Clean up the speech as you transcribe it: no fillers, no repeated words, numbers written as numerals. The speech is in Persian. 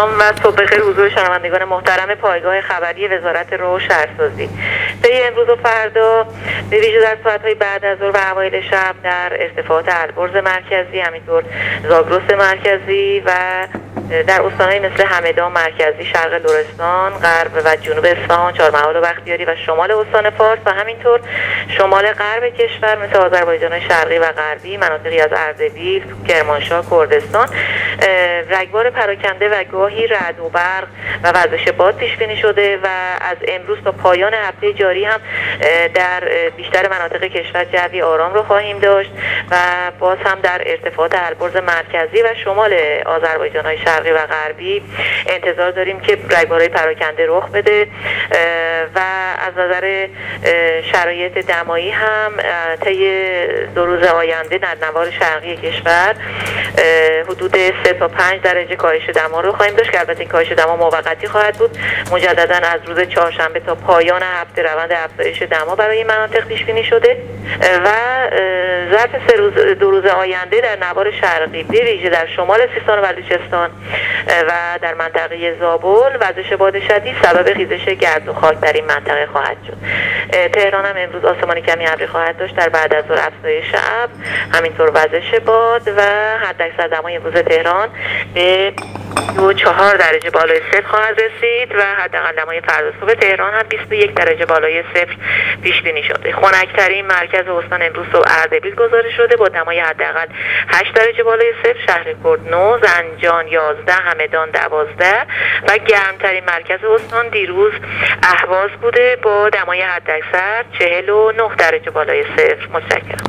سلام و صبح بخیر حضور شنوندگان محترم پایگاه خبری وزارت راه و شهرسازی. طی امروز و فردا به ویژه در ساعت‌های بعد از ظهر و اوایل شب در ارتفاعات البرز مرکزی، همینطور زاگرس مرکزی و در استان‌های مثل همدان مرکزی، شرق لرستان، غرب و جنوب اصفهان، چهارمحال و بختیاری و شمال استان فارس و همینطور شمال غرب کشور مثل آذربایجان شرقی و غربی، مناطقی از اردبیل، کرمانشاه، کردستان رگبار پراکنده و گاهی رعد و برق و وزش باد پیش بینی شده و از امروز تا پایان هفته جاری هم در بیشتر مناطق کشور جوی آرام رو خواهیم داشت و باز هم در ارتفاعات البرز مرکزی و شمال آذربایجان‌های شرقی و غربی انتظار داریم که رگبارهای پراکنده رخ بده و از نظر شرایط دمایی هم طی 2 روز آینده در نوار شرقی کشور حدود 3 تا 5 درجه کاهش دما رو خواهیم داشت که البته این کاهش دما موقتی خواهد بود. مجددا از روز چهارشنبه تا پایان هفته روند افزایش دما برای این مناطق پیش بینی شده و ظرف 2 روز آینده در نوار شرقی به ویژه در شمال سیستان و بلوچستان و در منطقه زابل وزش باد شدید سبب خیزش گرد و خاک در این منطقه خواهد شد. تهران هم امروز آسمان کمی ابری خواهد داشت، در بعد از ظهر افزایش ابر، همینطور وزش باد و حداکثر دمای امروز تهران به 4 درجه بالای صفر خواهد رسید و حداقل دمای فردا صبح تهران هم 21 درجه بالای صفر پیش بینی شده. خنک‌ترین مرکز استان امروز صبح اردبیل گزارش شده با دمای حداقل 8 درجه بالای صفر، شهرکرد 9، زنجان 11، همدان 12 و گرمترین مرکز استان دیروز اهواز بوده با دمای حداکثر 49 درجه بالای صفر. متشکرم.